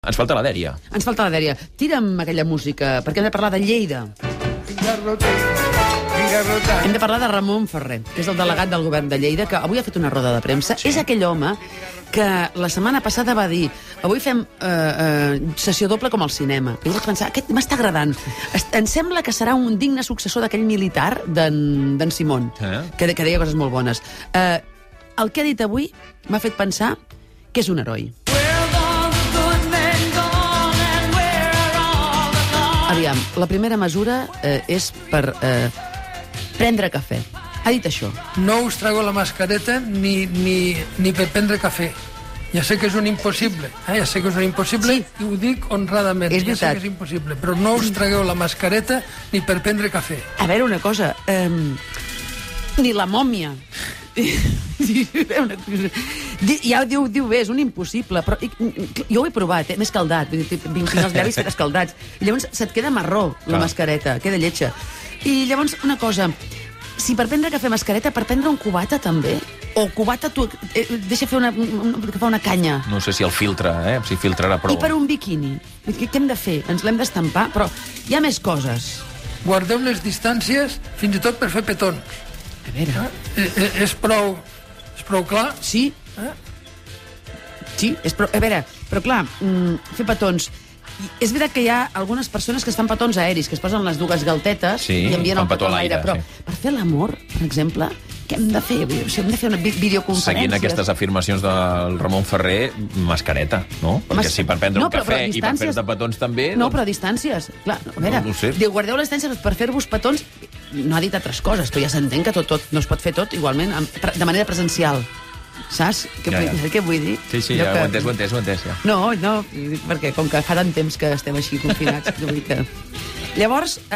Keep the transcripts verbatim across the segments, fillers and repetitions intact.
Ens falta la Dèria. Ens falta la Dèria. Tira'm aquella música, perquè hem de parlar de Lleida. Hem de parlar de Ramon Ferrer, que és el delegat del govern de Lleida, que avui ha fet una roda de premsa. Sí. És aquell home que la setmana passada va dir avui fem eh, eh, sessió doble com al cinema. I vaig pensar, aquest m'està agradant. Em sembla que serà un digne successor d'aquell militar d'en Simón, eh? que, que deia coses molt bones. Eh, el que ha dit avui m'ha fet pensar que és un heroi. Aviam, la primera mesura eh, és per eh, prendre cafè. Ha dit això. No us traigo la mascareta ni, ni, ni per prendre cafè. Ja sé que és un impossible, eh? ja sé que és un impossible sí. I ho dic honradament. És ja sé que és impossible, però no us tragueu la mascareta ni per prendre cafè. A veure, una cosa, eh, ni la mòmia... ja ho diu, diu bé, és un impossible, però jo ho he provat, eh? M'he escaldat, vinc els llavis fet escaldats, i llavors se't queda marró la Clar. mascareta, queda lletja. I llavors, una cosa, si per prendre cafè mascareta, per prendre un cubata també? O cubata tu, eh, deixa fer una, una, una canya? No sé si el filtra, eh? si filtrarà prou. I per un biquini? Què hem de fer? Ens l'hem d'estampar? Però hi ha més coses. Guardeu les distàncies, fins i tot per fer petons. A veure... Eh, eh, és prou... És prou clar? Sí. Eh? Sí, és prou... A veure, però clar, mm, fer petons... És veritat que hi ha algunes persones que es fan petons aeris, que es posen les dues galtetes sí, i envien el petó a l'aire, però sí. per fer l'amor, per exemple, què hem de fer? O sigui, hem de fer una videoconferència. Seguint aquestes afirmacions del Ramon Ferrer, mascareta, no? Perquè Mas... si per prendre no, un cafè distàncies... i per fer-te petons també... No, doncs... però a distàncies. Clar, a veure, no, no sé. Diu, guardeu les distàncies per fer-vos petons... No ha dit altres coses, però ja s'entén que tot, tot no es pot fer tot igualment, de manera presencial. Saps? Què, ja, ja. Què vull dir? Sí, sí, ja que... ho he entès, ho he entès, ho he entès, ja. No, no, perquè com que fa tant temps que estem així confinats, jo vull que... Llavors, eh,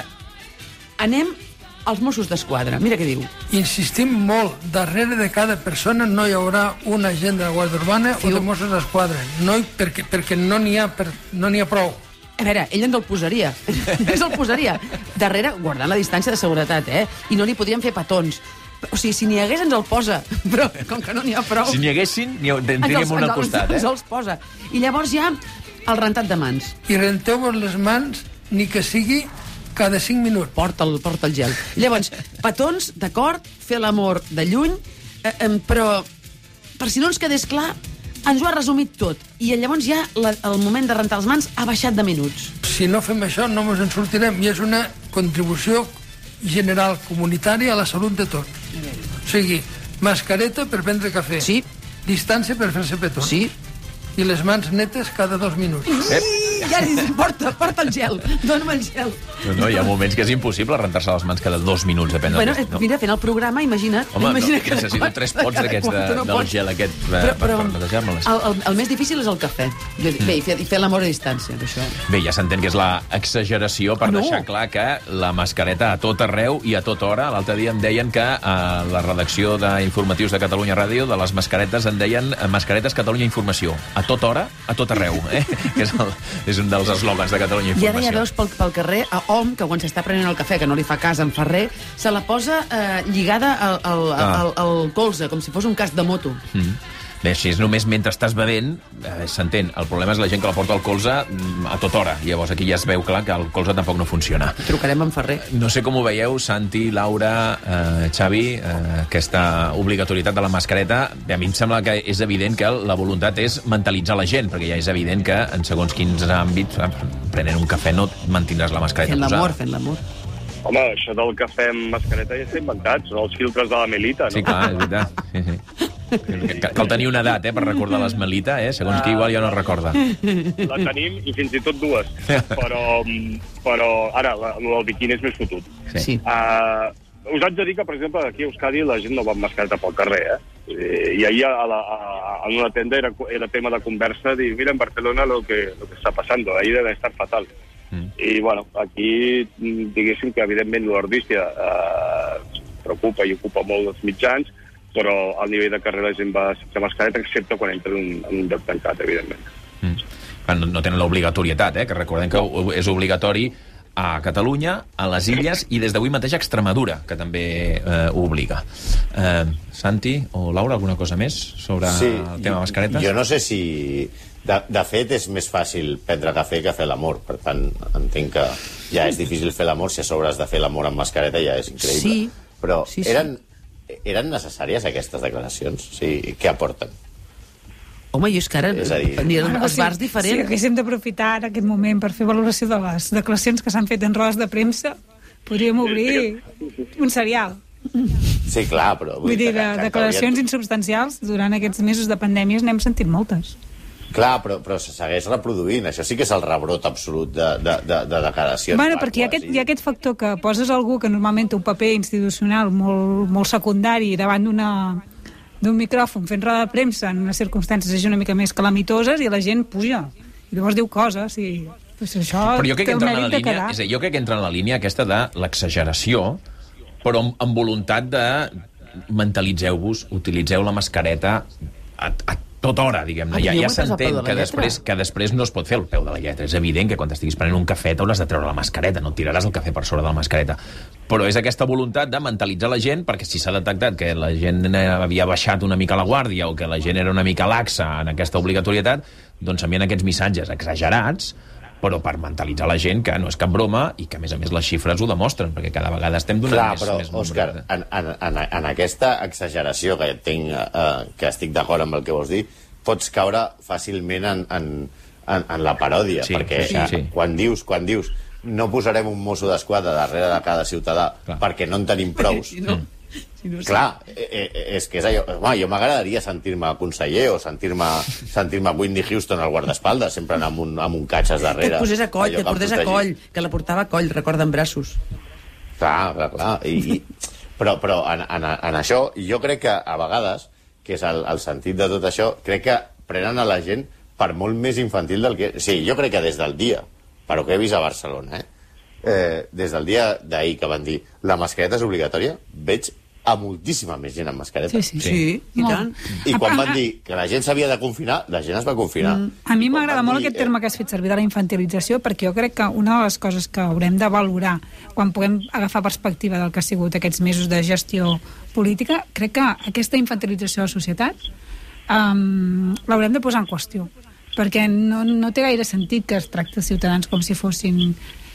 anem als Mossos d'Esquadra. Mira què diu. Insistim molt, darrere de cada persona no hi haurà un agent de la Guàrdia Urbana Fiu. o de Mossos d'Esquadra. No, perquè, perquè no n'hi ha, per, no n'hi ha prou. A veure, ell ens el posaria. Ens el posaria. Darrere, guardant la distància de seguretat, eh? I no li podríem fer petons. O sigui, si n'hi hagués, ens el posa. Però, com que no n'hi ha prou... Si n'hi haguessin, en tinguem un al costat, eh? Ens els posa. I llavors hi ha el rentat de mans. I renteu-vos les mans, ni que sigui cada cinc minuts. Porta el, porta el gel. Llavors, petons, d'acord, fer l'amor de lluny, eh, eh, però, per si no ens quedés clar, ens ho ha resumit tot. I llavors ja la, el moment de rentar les mans ha baixat de minuts. Si no fem això, no ens en sortirem. I és una contribució general comunitària a la salut de tots. O sigui, mascareta per prendre cafè. Sí. Distància per fer-se petons. Sí. I les mans netes cada dos minuts. Ep. Ja li porta, porta el gel. Dóna'm el gel. No, no, hi ha moments que és impossible rentar-se les mans cada dos minuts, depèn del... Bueno, no? Mira, fent el programa, imagina't... Home, imagina no, necessito quatre, tres pots d'aquests de, no del gel aquest però, per, però, per netejar-me-les. El, el, el més difícil és el cafè. Mm. Bé, i fer, fer l'amor a distància, això. Bé, ja s'entén que és l'exageració per no. deixar clar que la mascareta a tot arreu i a tota hora. L'altre dia em deien que a la redacció d'informatius de Catalunya Ràdio, de les mascaretes, en deien Mascaretes Catalunya Informació. A tota hora, a tot arreu, eh? que és, el, és un dels eslògans de Catalunya Informació. I ara ja veus pel, pel carrer a hom que quan s'està prenent el cafè, que no li fa cas en Ferrer, se la posa eh, lligada al, al, ah. al, al colze, com si fos un casc de moto. Mm. Bé, si és només mentre estàs bevent, eh, s'entén. El problema és la gent que la porta al colze a tota hora. Llavors aquí ja es veu clar que el colze tampoc no funciona. Trucarem en Ferrer. No sé com ho veieu, Santi, Laura, eh, Xavi, eh, aquesta obligatorietat de la mascareta. Bé, a mi em sembla que és evident que la voluntat és mentalitzar la gent, perquè ja és evident que en segons quins àmbits, prenent un cafè no mantindràs la mascareta posada. Fent l'amor, fent l'amor. Home, això del cafè amb mascareta ja s'ha inventat. Són els filtres de la Melita, no? Sí, clar, és veritat. Sí, sí. Cal tenir una edat, eh, per recordar l'Esmelita, eh? Segons qui igual ja no recorda. La tenim, i fins i tot dues. Però, però ara, el del biquini és més fotut. Sí. Uh, us haig de dir que, per exemple, aquí a Euskadi la gent no va amb mascareta pel carrer, eh? I ahir a la, a, a una tenda era, era tema de conversa, dir, mira, en Barcelona lo que, lo que està passant, ahí debe estar fatal. Mm. I, bueno, aquí, diguéssim que, evidentment, l'ordístia eh, preocupa i ocupa molt els mitjans, però al nivell de carrer la gent va sense mascareta, excepte quan entra en un, en un lloc tancat, evidentment. Mm. No, no tenen l'obligatorietat, eh? Que recordem que és obligatori a Catalunya, a les Illes i des d'avui mateix a Extremadura, que també eh, ho obliga. Eh, Santi o Laura, alguna cosa més sobre sí, el tema mascaretes? Jo no sé si... De, de fet, és més fàcil prendre cafè que fer l'amor. Per tant, entenc que ja és difícil fer l'amor. Si a sobre has de fer l'amor amb mascareta ja és increïble. Sí. Però sí, sí. Eren, eren necessàries aquestes declaracions? O sigui, què aporten? Home, jo és que ara És a dir- aniran als bars Si diferents. haguéssim d'aprofitar ara aquest moment per fer valoració de les declaracions que s'han fet en rodes de premsa, podríem obrir un serial. Sí, clar, però... Vull dir, que- de que- que declaracions haurien- insubstancials durant aquests mesos de pandèmies n'hem sentit moltes. Clar, però, però se segueix reproduint. Això sí que és el rebrot absolut de, de, de, de declaracions. Bueno, perquè hi ha, aquest, hi ha aquest factor que poses algú que normalment té un paper institucional molt, molt secundari davant d'una d'un micròfon fent roda de premsa en unes circumstàncies una mica més calamitoses i la gent puja. I llavors diu coses i... Pues això Però jo crec que té el entra en la mèrit de línia, quedar. és a dir, jo crec que entra en la línia aquesta de l'exageració, però amb, amb voluntat de mentalitzeu-vos, utilitzeu la mascareta a, a tota hora, diguem-ne. Ah, Ja, jo ja m'he posat al peu s'entén de la que lletra. després, que després no es pot fer el peu de la lletra. És evident que quan estiguis prenent un cafè t'hauràs de treure la mascareta, no et tiraràs el cafè per sobre de la mascareta. Però és aquesta voluntat de mentalitzar la gent, perquè si s'ha detectat que la gent havia baixat una mica la guàrdia o que la gent era una mica laxa en aquesta obligatorietat, doncs envien aquests missatges exagerats, però per mentalitzar la gent que no és cap broma i que, a més a més, les xifres ho demostren, perquè cada vegada estem donant Clar, més, però, més Òscar, números. en, en, en, en aquesta exageració que tinc, eh, que estic d'acord amb el que vols dir, pots caure fàcilment en, en, en, en la paròdia, Sí, perquè sí, eh, sí. quan dius quan dius no posarem un mosso d'esquadra darrere de cada ciutadà Clar. perquè no en tenim prous. Si no, si no, Clar, eh, eh, és que és allò... Home, jo m'agradaria sentir-me conseller o sentir-me sentir-me Whitney Houston al guardaespaldes, sempre anar amb un, amb un catxes que darrere. et posés a coll, allò que et em portés a protegís. coll, que la portava a coll, recorda, en braços. Clar, clar, clar. I, i, però però en, en, en això, jo crec que a vegades, que és el, el sentit de tot això, crec que prenen a la gent per molt més infantil del que... Sí, jo crec que des del dia, però que he vist a Barcelona, eh? Eh, des del dia d'ahir que van dir la mascareta és obligatòria, veig a moltíssima més gent amb mascareta. Sí, sí. Sí, i Molt. tant. I quan A- van dir que la gent s'havia de confinar, la gent es va confinar. A mi I quan m'agrada van molt dir, aquest terme que has fet servir de la infantilització, perquè jo crec que una de les coses que haurem de valorar quan puguem agafar perspectiva del que ha sigut aquests mesos de gestió política, crec que aquesta infantilització de la societat um, l'haurem de posar en qüestió, perquè no, no té gaire sentit que es tracti els ciutadans com si fossin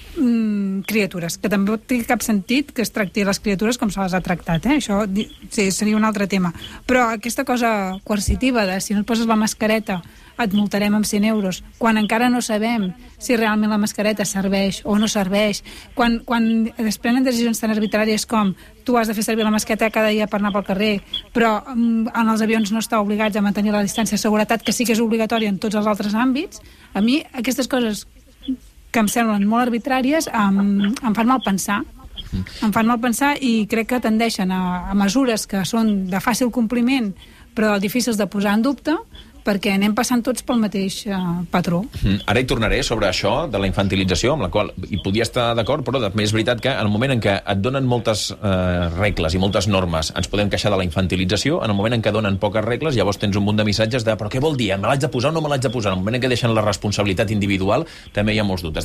mm, criatures, que també no té cap sentit que es tracti les criatures com se les ha tractat, eh? Això di- sí, seria un altre tema, però aquesta cosa coercitiva de si no et poses la mascareta et multarem amb cent euros, quan encara no sabem si realment la mascareta serveix o no serveix, quan, quan es prenen decisions tan arbitràries com tu has de fer servir la mascareta cada dia per anar pel carrer, però mm, en els avions no està obligats a mantenir la distància de seguretat, que sí que és obligatòria en tots els altres àmbits, a mi aquestes coses que em semblen molt arbitràries em, em fan mal pensar. Em fan mal pensar i crec que tendeixen a, a mesures que són de fàcil compliment però difícils de posar en dubte perquè anem passant tots pel mateix eh, patró. Mm, Ara hi tornaré sobre això de la infantilització, amb la qual hi podia estar d'acord, però també és veritat que en el moment en què et donen moltes eh, regles i moltes normes ens podem queixar de la infantilització, en el moment en què donen poques regles llavors tens un munt de missatges de però què vol dir, me l'haig de posar o no me l'haig de posar? En el moment en què deixen la responsabilitat individual també hi ha molts dubtes.